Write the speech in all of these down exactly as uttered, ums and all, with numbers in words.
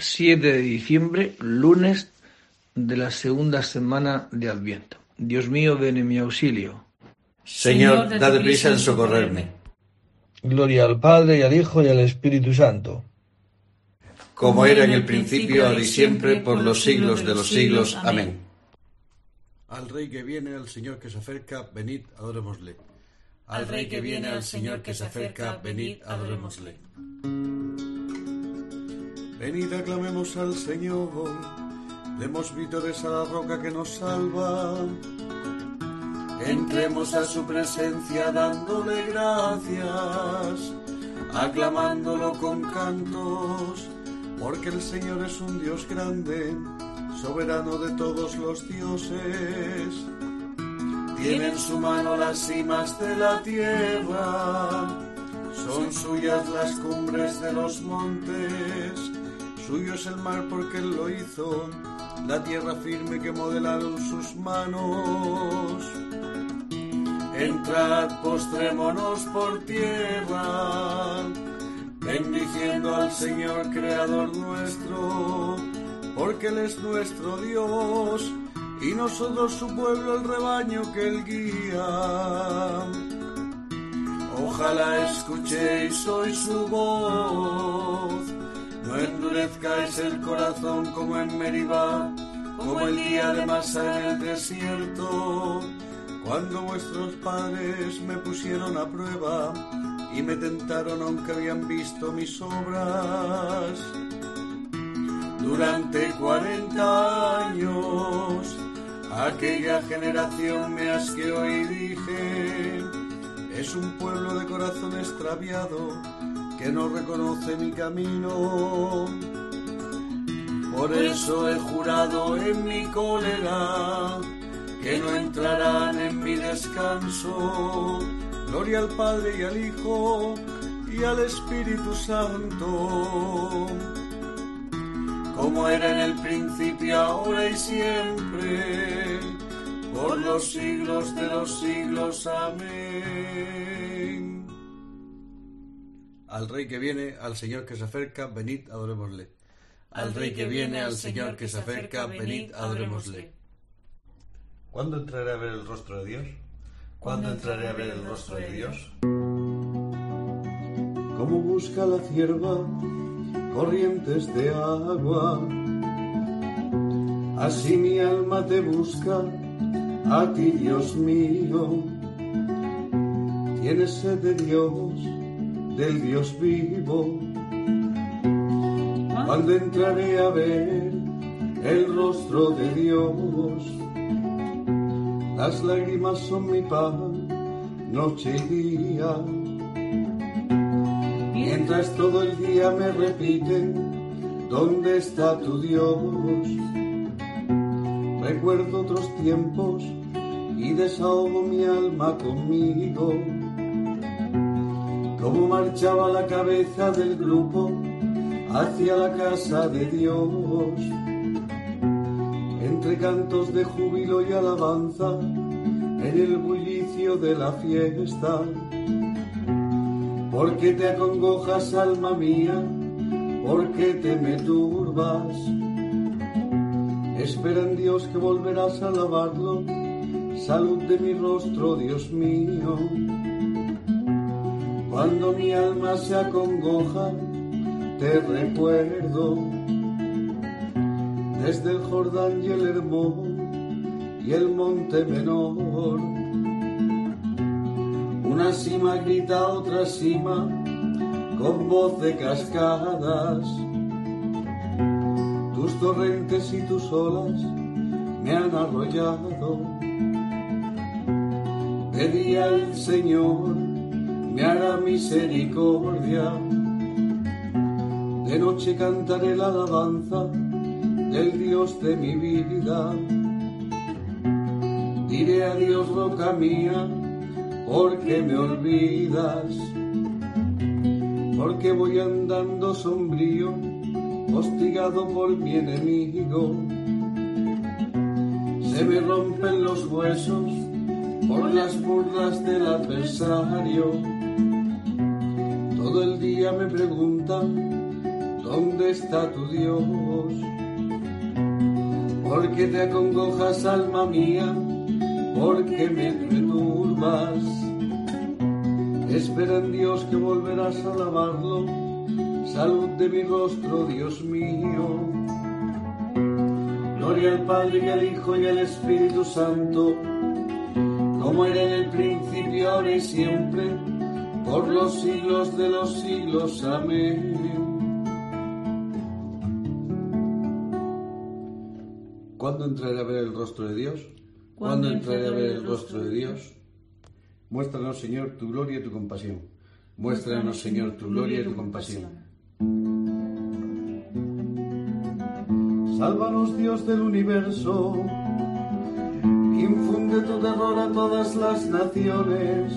siete de diciembre, lunes de la segunda semana de Adviento. Dios mío, ven en mi auxilio. Señor, date prisa en socorrerme. Gloria al Padre, y al Hijo, y al Espíritu Santo. Como era en el principio, ahora y siempre, por los siglos de los siglos. Amén. Al Rey que viene, al Señor que se acerca, venid, adorémosle. Al Rey que viene, al Señor que se acerca, venid, adorémosle. Venid, aclamemos al Señor, demos vítores a la roca que nos salva. Entremos a su presencia dándole gracias, aclamándolo con cantos, porque el Señor es un Dios grande, soberano de todos los dioses. Tiene en su mano las cimas de la tierra, son suyas las cumbres de los montes. Suyo es el mar porque Él lo hizo, la tierra firme que modelaron sus manos. Entrad, postrémonos por tierra, bendiciendo al Señor Creador nuestro, porque Él es nuestro Dios, y nosotros su pueblo, el rebaño que Él guía. Ojalá escuchéis hoy su voz, no endurezcáis el corazón como en Meribá, como el día de Masá en el desierto, cuando vuestros padres me pusieron a prueba y me tentaron aunque habían visto mis obras. Durante cuarenta años aquella generación me asqueó y dije: es un pueblo de corazón extraviado que no reconoce mi camino. Por eso he jurado en mi cólera que no entrarán en mi descanso. Gloria al Padre y al Hijo y al Espíritu Santo, como era en el principio, ahora y siempre, por los siglos de los siglos. Amén. Al Rey que viene, al Señor que se acerca, venid, adorémosle. Al Rey que viene, al Señor que se acerca, venid, adorémosle. ¿Cuándo entraré a ver el rostro de Dios? ¿Cuándo entraré a ver el rostro de Dios? Como busca la cierva corrientes de agua, así mi alma te busca, a ti, Dios mío. Tienes sed de Dios, del Dios vivo. Cuando entraré a ver el rostro de Dios, las lágrimas son mi pan, noche y día. Mientras todo el día me repiten: ¿dónde está tu Dios? Recuerdo otros tiempos y desahogo mi alma conmigo. Cómo marchaba la cabeza del grupo hacia la casa de Dios, entre cantos de júbilo y alabanza, en el bullicio de la fiesta. ¿Por qué te acongojas, alma mía? ¿Por qué te me turbas? Espera en Dios que volverás a alabarlo. Salud de mi rostro, Dios mío. Cuando mi alma se acongoja, te recuerdo. Desde el Jordán y el Hermón y el Monte Menor, una cima grita a otra cima con voz de cascadas. Tus torrentes y tus olas me han arrollado. De día el Señor me hará misericordia, de noche cantaré la alabanza del Dios de mi vida. Diré a Dios, roca mía, ¿por qué me olvidas? Porque voy andando sombrío, hostigado por mi enemigo. Se me rompen los huesos por las burlas del adversario. Todo el día me preguntan: ¿dónde está tu Dios? ¿Por qué te acongojas, alma mía? ¿Por qué me perturbas? Espera en Dios que volverás a alabarlo. Salud de mi rostro, Dios mío. Gloria al Padre y al Hijo y al Espíritu Santo, como era en el principio, ahora y siempre, por los siglos de los siglos. Amén. ¿Cuándo entraré a ver el rostro de Dios? ¿Cuándo entraré a ver el rostro de Dios? Muéstranos, Señor, tu gloria y tu compasión. Muéstranos, Señor, tu gloria y tu compasión. Sálvanos, Dios del universo. Infunde tu terror a todas las naciones.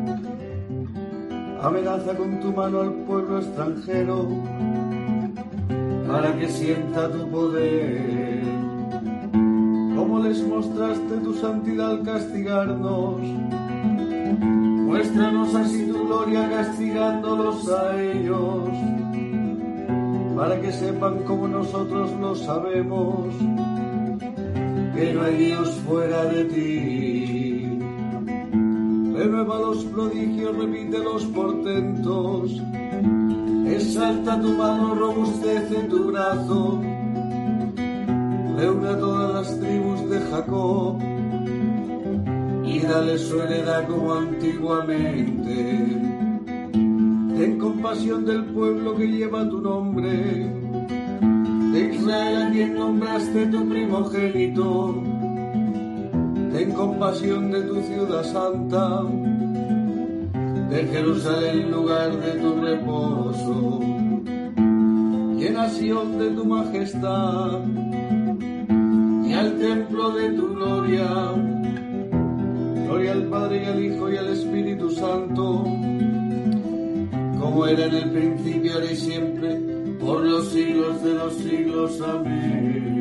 Amenaza con tu mano al pueblo extranjero, para que sienta tu poder. Como les mostraste tu santidad al castigarnos, muéstranos así tu gloria castigándolos a ellos, para que sepan como nosotros lo sabemos, que no hay Dios fuera de ti. Renueva los prodigios, repite los portentos, exalta tu mano, robustece tu brazo, reúne a todas las tribus de Jacob y dale su heredad como antiguamente. Ten compasión del pueblo que lleva tu nombre, de Israel a quien nombraste tu primogénito. Ten compasión de tu ciudad santa, de Jerusalén, lugar de tu reposo. Llena Sión de tu majestad y al templo de tu gloria. Gloria al Padre y al Hijo y al Espíritu Santo, como era en el principio, ahora y siempre, por los siglos de los siglos. Amén.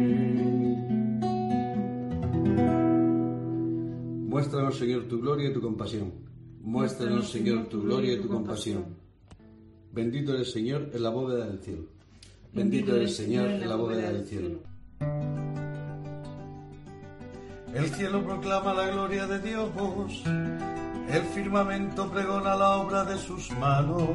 Muéstranos, Señor, tu gloria y tu compasión. Muéstranos, Señor, tu gloria y tu compasión. Bendito eres, Señor, en la bóveda del cielo. Bendito eres, Señor, en la bóveda del cielo. El cielo proclama la gloria de Dios, el firmamento pregona la obra de sus manos.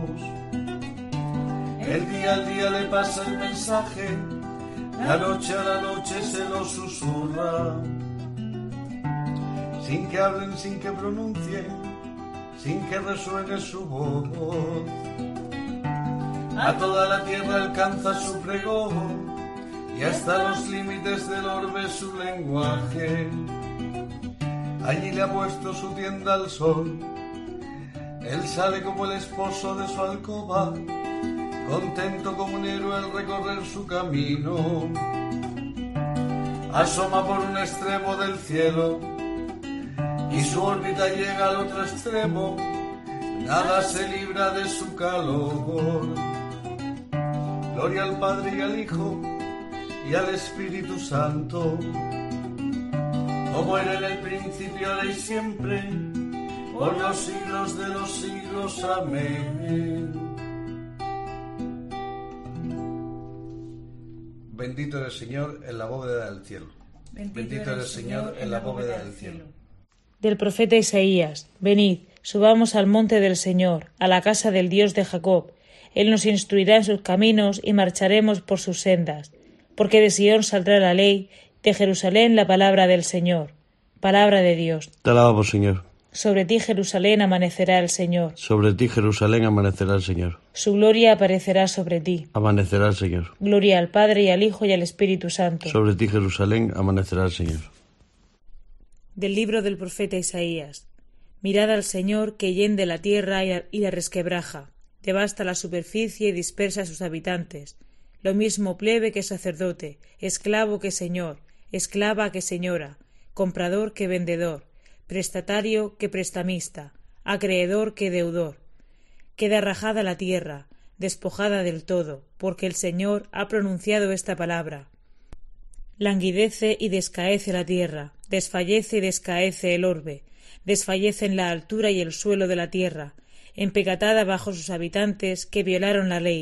El día al día le pasa el mensaje, la noche a la noche se lo susurra. Sin que hablen, sin que pronuncien, sin que resuene su voz. A toda la tierra alcanza su pregón y hasta los límites del orbe su lenguaje. Allí le ha puesto su tienda al sol, él sale como el esposo de su alcoba, contento como un héroe al recorrer su camino. Asoma por un extremo del cielo y su órbita llega al otro extremo, nada se libra de su calor. Gloria al Padre y al Hijo y al Espíritu Santo, como era en el principio, ahora y siempre, por los siglos de los siglos. Amén. Bendito eres, Señor, en la bóveda del cielo. Bendito, Bendito eres, Señor, en la bóveda del cielo. Del profeta Isaías. Venid, subamos al monte del Señor, a la casa del Dios de Jacob. Él nos instruirá en sus caminos y marcharemos por sus sendas. Porque de Sión saldrá la ley, de Jerusalén la palabra del Señor. Palabra de Dios. Te alabamos, Señor. Sobre ti, Jerusalén, amanecerá el Señor. Sobre ti, Jerusalén, amanecerá el Señor. Su gloria aparecerá sobre ti. Amanecerá el Señor. Gloria al Padre y al Hijo y al Espíritu Santo. Sobre ti, Jerusalén, amanecerá el Señor. Del libro del profeta Isaías. Mirad al Señor que hiende la tierra y la resquebraja, devasta la superficie y dispersa a sus habitantes. Lo mismo plebe que sacerdote, esclavo que señor, esclava que señora, comprador que vendedor, prestatario que prestamista, acreedor que deudor. Queda rajada la tierra, despojada del todo, porque el Señor ha pronunciado esta palabra. Languidece y descaece la tierra, desfallece y descaece el orbe, desfallecen la altura y el suelo de la tierra, empegatada bajo sus habitantes que violaron la ley,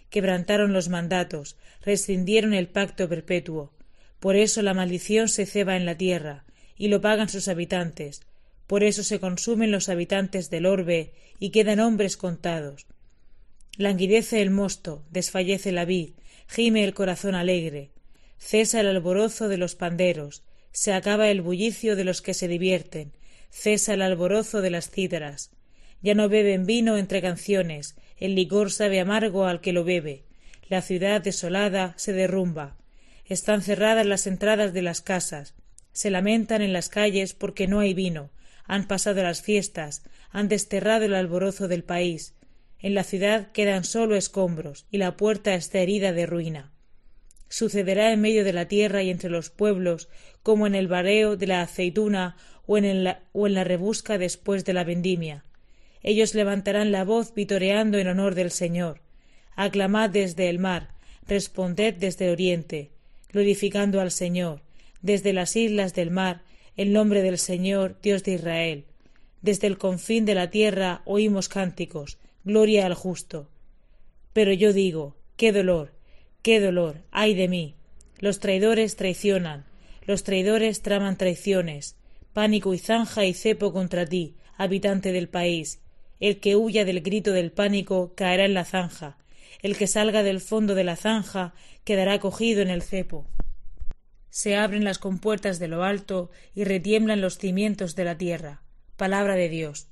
quebrantaron los mandatos, rescindieron el pacto perpetuo. Por eso la maldición se ceba en la tierra, y lo pagan sus habitantes. Por eso se consumen los habitantes del orbe, y quedan hombres contados. Languidece el mosto, desfallece la vid, gime el corazón alegre. Cesa el alborozo de los panderos, se acaba el bullicio de los que se divierten, cesa el alborozo de las cítaras. Ya no beben vino entre canciones, el licor sabe amargo al que lo bebe. La ciudad desolada se derrumba. Están cerradas las entradas de las casas. Se lamentan en las calles porque no hay vino. Han pasado las fiestas, han desterrado el alborozo del país. En la ciudad quedan solo escombros, y la puerta está herida de ruina. Sucederá en medio de la tierra y entre los pueblos, como en el vareo de la aceituna o en, la, o en la rebusca después de la vendimia. Ellos levantarán la voz vitoreando en honor del Señor. Aclamad desde el mar, responded desde oriente, glorificando al Señor, desde las islas del mar, el nombre del Señor, Dios de Israel. Desde el confín de la tierra oímos cánticos, gloria al justo. Pero yo digo, qué dolor, qué dolor, ay de mí. Los traidores traicionan, los traidores traman traiciones, pánico y zanja y cepo contra ti, habitante del país. El que huya del grito del pánico caerá en la zanja, el que salga del fondo de la zanja quedará cogido en el cepo. Se abren las compuertas de lo alto y retiemblan los cimientos de la tierra. Palabra de Dios.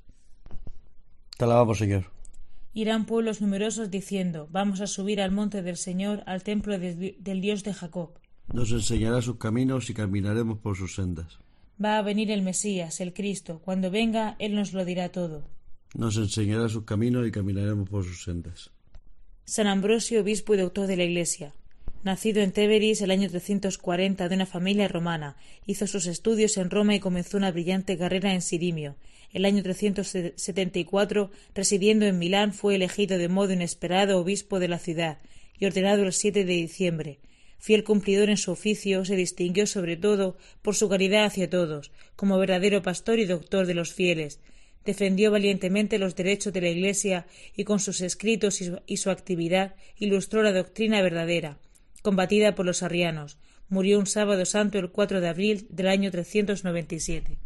Te alabamos, Señor. Irán pueblos numerosos diciendo, vamos a subir al monte del Señor, al templo de, del Dios de Jacob. Nos enseñará sus caminos y caminaremos por sus sendas. Va a venir el Mesías, el Cristo. Cuando venga, Él nos lo dirá todo. Nos enseñará sus caminos y caminaremos por sus sendas. San Ambrosio, obispo y doctor de la Iglesia. Nacido en Téveris el año trescientos cuarenta de una familia romana, hizo sus estudios en Roma y comenzó una brillante carrera en Sirimio. El año trescientos setenta y cuatro, residiendo en Milán, fue elegido de modo inesperado obispo de la ciudad y ordenado el siete de diciembre. Fiel cumplidor en su oficio, se distinguió sobre todo por su caridad hacia todos, como verdadero pastor y doctor de los fieles. Defendió valientemente los derechos de la Iglesia y con sus escritos y su, y su actividad ilustró la doctrina verdadera, combatida por los arrianos. Murió un sábado santo el cuatro de abril del año trescientos noventa y siete.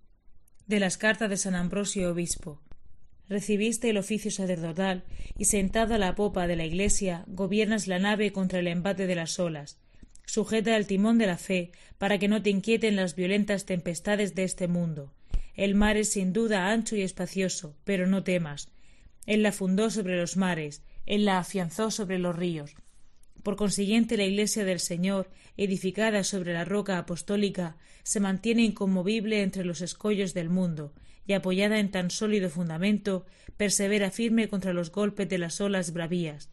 De las cartas de San Ambrosio, obispo. Recibiste el oficio sacerdotal y sentado a la popa de la Iglesia gobiernas la nave contra el embate de las olas. Sujeta el timón de la fe para que no te inquieten las violentas tempestades de este mundo. El mar es sin duda ancho y espacioso, pero no temas. Él la fundó sobre los mares, él la afianzó sobre los ríos. Por consiguiente, la Iglesia del Señor, edificada sobre la roca apostólica, se mantiene inconmovible entre los escollos del mundo, y apoyada en tan sólido fundamento, persevera firme contra los golpes de las olas bravías.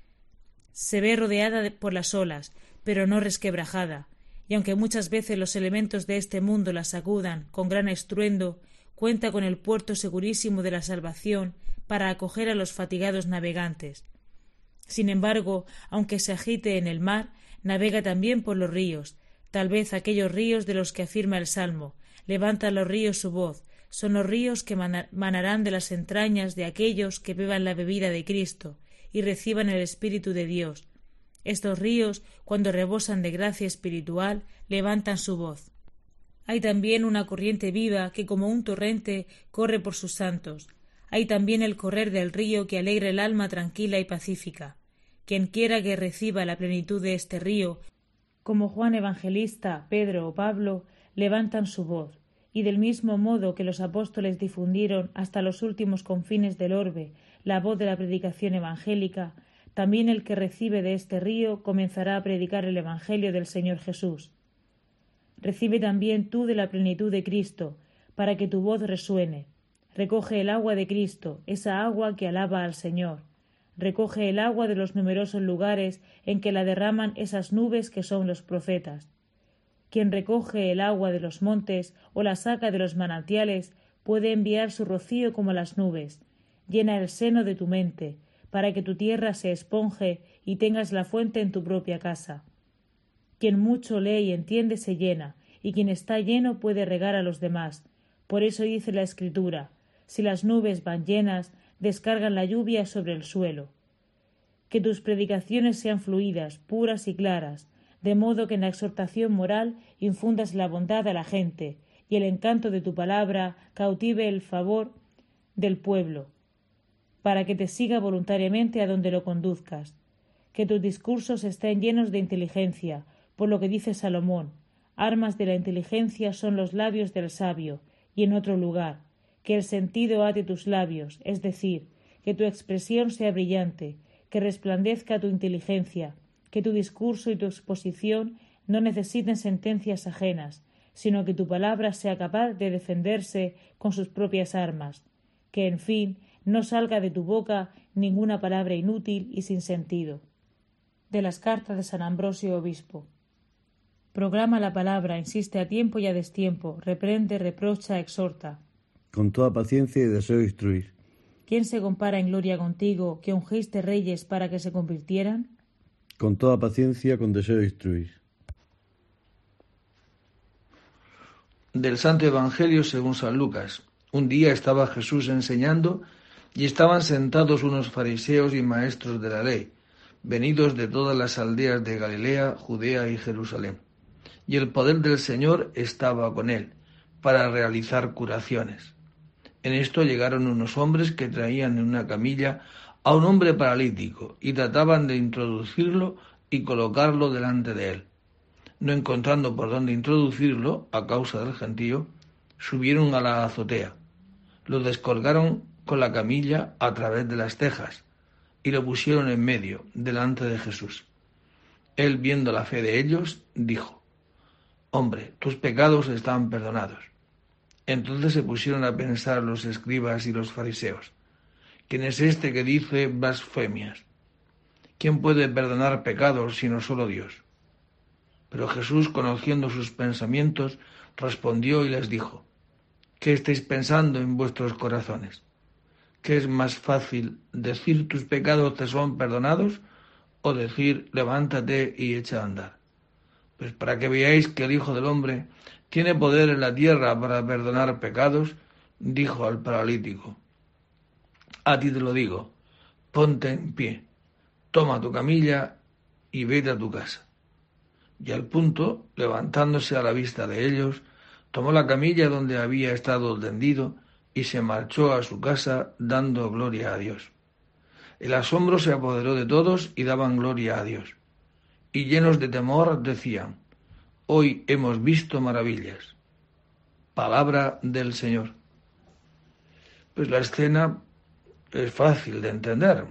Se ve rodeada por las olas, pero no resquebrajada, y aunque muchas veces los elementos de este mundo la sacudan con gran estruendo, cuenta con el puerto segurísimo de la salvación para acoger a los fatigados navegantes. Sin embargo, aunque se agite en el mar, navega también por los ríos, tal vez aquellos ríos de los que afirma el Salmo, levantan los ríos su voz, son los ríos que manarán de las entrañas de aquellos que beban la bebida de Cristo y reciban el Espíritu de Dios. Estos ríos, cuando rebosan de gracia espiritual, levantan su voz. Hay también una corriente viva que como un torrente corre por sus santos. Hay también el correr del río que alegra el alma tranquila y pacífica. Quien quiera que reciba la plenitud de este río, como Juan Evangelista, Pedro o Pablo, levantan su voz, y del mismo modo que los apóstoles difundieron hasta los últimos confines del orbe la voz de la predicación evangélica, también el que recibe de este río comenzará a predicar el Evangelio del Señor Jesús. Recibe también tú de la plenitud de Cristo, para que tu voz resuene. Recoge el agua de Cristo, esa agua que alaba al Señor. Recoge el agua de los numerosos lugares en que la derraman esas nubes que son los profetas. Quien recoge el agua de los montes o la saca de los manantiales puede enviar su rocío como las nubes. Llena el seno de tu mente, para que tu tierra se esponje y tengas la fuente en tu propia casa. Quien mucho lee y entiende se llena, y quien está lleno puede regar a los demás. Por eso dice la Escritura, si las nubes van llenas, descargan la lluvia sobre el suelo. Que tus predicaciones sean fluidas, puras y claras, de modo que en la exhortación moral infundas la bondad a la gente, y el encanto de tu palabra cautive el favor del pueblo, para que te siga voluntariamente a donde lo conduzcas. Que tus discursos estén llenos de inteligencia, por lo que dice Salomón: armas de la inteligencia son los labios del sabio. Y en otro lugar: que el sentido ate tus labios, es decir, que tu expresión sea brillante, que resplandezca tu inteligencia, que tu discurso y tu exposición no necesiten sentencias ajenas, sino que tu palabra sea capaz de defenderse con sus propias armas, que, en fin, no salga de tu boca ninguna palabra inútil y sin sentido. De las cartas de San Ambrosio Obispo. Proclama la palabra, insiste a tiempo y a destiempo, reprende, reprocha, exhorta. Con toda paciencia y deseo instruir. ¿Quién se compara en gloria contigo, que ungiste reyes para que se convirtieran? Con toda paciencia, con deseo instruir. Del Santo Evangelio según San Lucas. Un día estaba Jesús enseñando y estaban sentados unos fariseos y maestros de la ley, venidos de todas las aldeas de Galilea, Judea y Jerusalén. Y el poder del Señor estaba con él, para realizar curaciones. En esto llegaron unos hombres que traían en una camilla a un hombre paralítico y trataban de introducirlo y colocarlo delante de él. No encontrando por dónde introducirlo, a causa del gentío, subieron a la azotea. Lo descolgaron con la camilla a través de las tejas y lo pusieron en medio, delante de Jesús. Él, viendo la fe de ellos, dijo: «Hombre, tus pecados están perdonados». Entonces se pusieron a pensar los escribas y los fariseos: ¿quién es este que dice blasfemias? ¿Quién puede perdonar pecados sino solo Dios? Pero Jesús, conociendo sus pensamientos, respondió y les dijo: ¿qué estáis pensando en vuestros corazones? ¿Qué es más fácil, decir tus pecados te son perdonados, o decir levántate y echa a andar? Pues para que veáis que el Hijo del Hombre tiene poder en la tierra para perdonar pecados, dijo al paralítico: a ti te lo digo, ponte en pie, toma tu camilla y vete a tu casa. Y al punto, levantándose a la vista de ellos, tomó la camilla donde había estado tendido y se marchó a su casa dando gloria a Dios. El asombro se apoderó de todos y daban gloria a Dios. Y llenos de temor decían: hoy hemos visto maravillas. Palabra del Señor. Pues la escena es fácil de entender.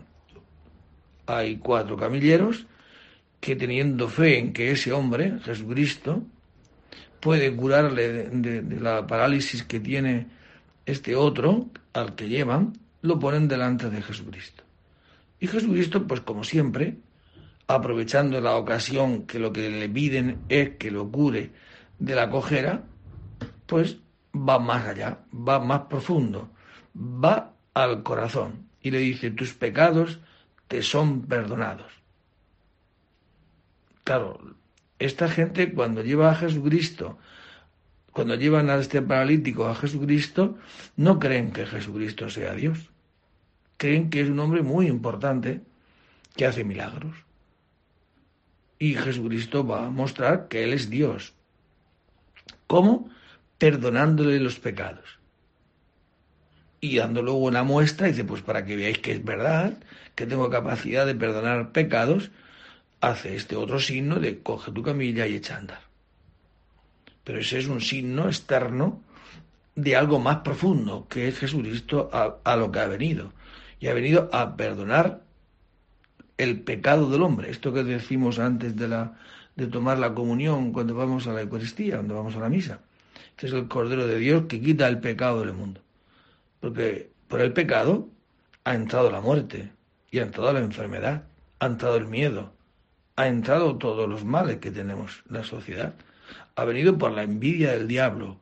Hay cuatro camilleros que, teniendo fe en que ese hombre, Jesucristo, puede curarle de, de, de la parálisis que tiene este otro, al que llevan, lo ponen delante de Jesucristo. Y Jesucristo, pues como siempre, aprovechando la ocasión que lo que le piden es que lo cure de la cojera, pues va más allá, va más profundo, va al corazón y le dice: tus pecados te son perdonados. Claro, esta gente cuando lleva a Jesucristo, cuando llevan a este paralítico a Jesucristo, no creen que Jesucristo sea Dios. Creen que es un hombre muy importante que hace milagros. Y Jesucristo va a mostrar que Él es Dios. ¿Cómo? Perdonándole los pecados. Y dando luego una muestra, dice: pues para que veáis que es verdad, que tengo capacidad de perdonar pecados, hace este otro signo de coge tu camilla y echa a andar. Pero ese es un signo externo de algo más profundo, que es Jesucristo a, a lo que ha venido. Y ha venido a perdonar el pecado del hombre. Esto que decimos antes de, la, de tomar la comunión cuando vamos a la Eucaristía, cuando vamos a la misa, que es el Cordero de Dios que quita el pecado del mundo. Porque por el pecado ha entrado la muerte, y ha entrado la enfermedad, ha entrado el miedo, ha entrado todos los males que tenemos en la sociedad. Ha venido por la envidia del diablo.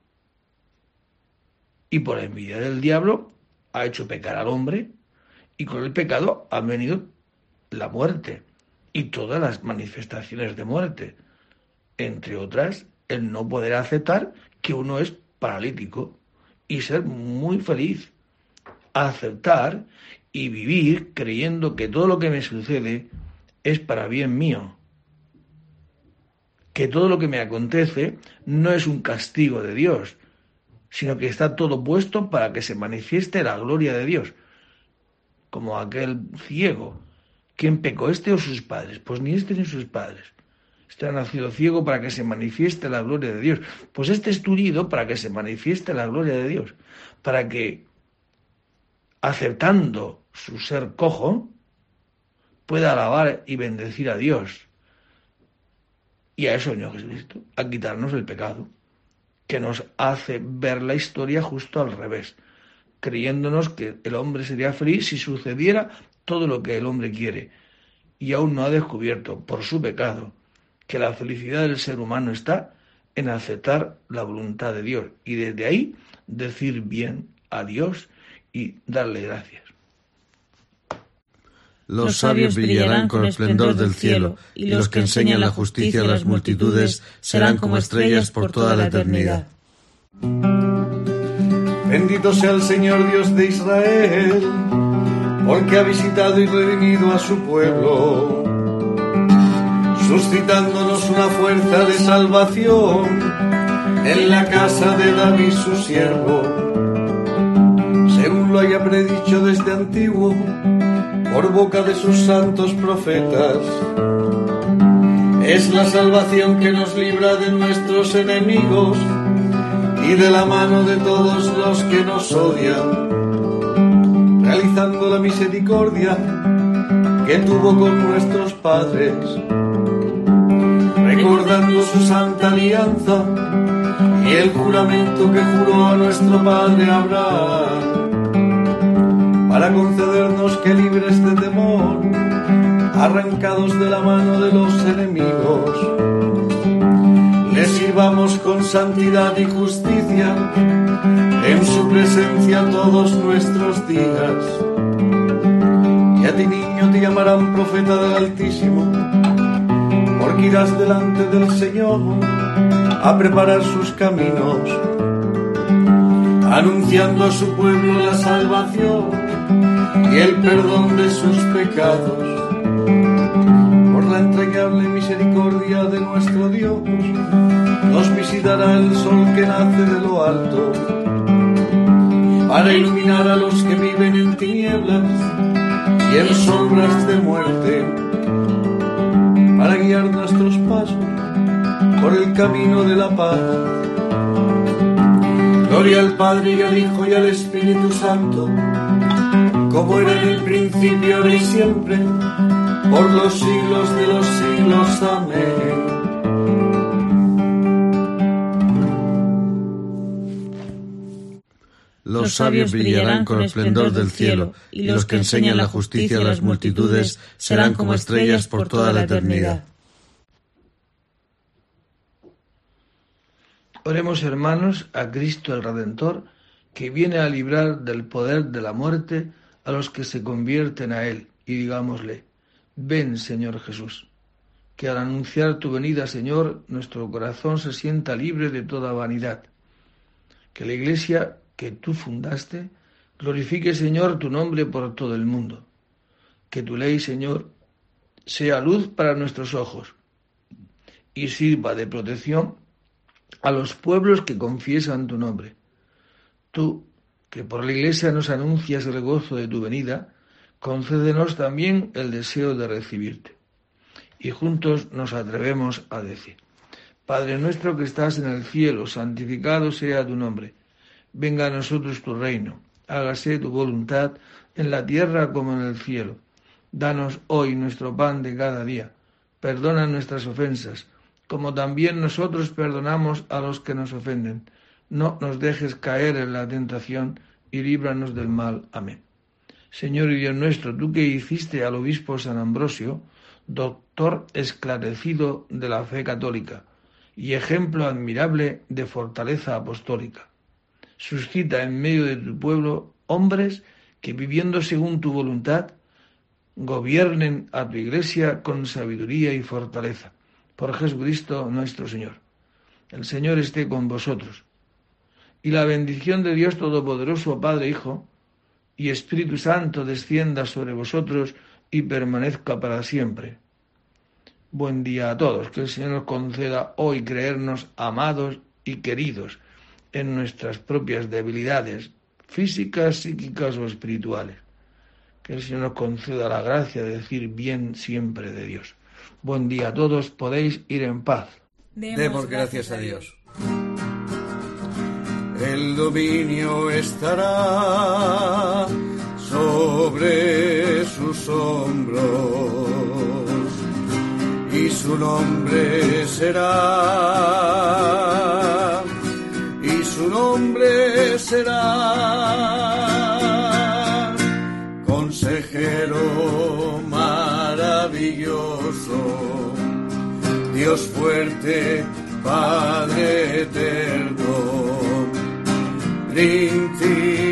Y por la envidia del diablo ha hecho pecar al hombre, y con el pecado ha venido la muerte y todas las manifestaciones de muerte, entre otras el no poder aceptar que uno es paralítico y ser muy feliz, aceptar y vivir creyendo que todo lo que me sucede es para bien mío, que todo lo que me acontece no es un castigo de Dios, sino que está todo puesto para que se manifieste la gloria de Dios, como aquel ciego. ¿Quién pecó, este o sus padres? Pues ni este ni sus padres. Este ha nacido ciego para que se manifieste la gloria de Dios. Pues este es tullido para que se manifieste la gloria de Dios, para que, aceptando su ser cojo, pueda alabar y bendecir a Dios. Y a eso vino Jesucristo, a quitarnos el pecado, que nos hace ver la historia justo al revés, creyéndonos que el hombre sería feliz si sucediera todo lo que el hombre quiere, y aún no ha descubierto, por su pecado, que la felicidad del ser humano está en aceptar la voluntad de Dios, y desde ahí decir bien a Dios y darle gracias. Los sabios brillarán con el esplendor del cielo, y los que enseñan la justicia a las multitudes serán como estrellas por toda la eternidad. Bendito sea el Señor Dios de Israel, porque ha visitado y redimido a su pueblo, suscitándonos una fuerza de salvación en la casa de David su siervo, según lo haya predicho desde antiguo por boca de sus santos profetas. Es la salvación que nos libra de nuestros enemigos y de la mano de todos los que nos odian, realizando la misericordia que tuvo con nuestros padres, recordando su santa alianza y el juramento que juró a nuestro padre Abraham, para concedernos que libres de temor, arrancados de la mano de los enemigos, le sirvamos con santidad y justicia en su presencia todos nuestros días. Y a ti, niño, te llamarán profeta del Altísimo, porque irás delante del Señor a preparar sus caminos, anunciando a su pueblo la salvación y el perdón de sus pecados. Por la entrañable misericordia de nuestro Dios, nos visitará el sol que nace de lo alto, para iluminar a los que viven en tinieblas y en sombras de muerte, para guiar nuestros pasos por el camino de la paz. Gloria al Padre y al Hijo y al Espíritu Santo, como era en el principio, ahora y siempre, por los siglos de los siglos. Amén. Los sabios brillarán con el esplendor del cielo, y los que enseñan la justicia a las multitudes serán como estrellas por toda la eternidad. Oremos, hermanos, a Cristo el Redentor, que viene a librar del poder de la muerte a los que se convierten a Él, y digámosle: ven, Señor Jesús, que al anunciar tu venida, Señor, nuestro corazón se sienta libre de toda vanidad. Que la Iglesia que tú fundaste glorifique, Señor, tu nombre por todo el mundo. Que tu ley, Señor, sea luz para nuestros ojos y sirva de protección a los pueblos que confiesan tu nombre. Tú, que por la Iglesia nos anuncias el gozo de tu venida, concédenos también el deseo de recibirte. Y juntos nos atrevemos a decir: Padre nuestro que estás en el cielo, santificado sea tu nombre. Venga a nosotros tu reino. Hágase tu voluntad en la tierra como en el cielo. Danos hoy nuestro pan de cada día. Perdona nuestras ofensas, como también nosotros perdonamos a los que nos ofenden. No nos dejes caer en la tentación y líbranos del mal. Amén. Señor y Dios nuestro, tú que hiciste al obispo San Ambrosio doctor esclarecido de la fe católica y ejemplo admirable de fortaleza apostólica, suscita en medio de tu pueblo hombres que, viviendo según tu voluntad, gobiernen a tu Iglesia con sabiduría y fortaleza. Por Jesucristo nuestro Señor. El Señor esté con vosotros. Y la bendición de Dios Todopoderoso, Padre, Hijo y Espíritu Santo descienda sobre vosotros y permanezca para siempre. Buen día a todos, que el Señor nos conceda hoy creernos amados y queridos en nuestras propias debilidades físicas, psíquicas o espirituales. Que el Señor nos conceda la gracia de decir bien siempre de Dios. Buen día a todos, podéis ir en paz. Demos, Demos gracias, gracias a Dios. El dominio estará sobre sus hombros y su nombre será, y su nombre será Consejero maravilloso, Dios fuerte, Padre eterno, Príncipe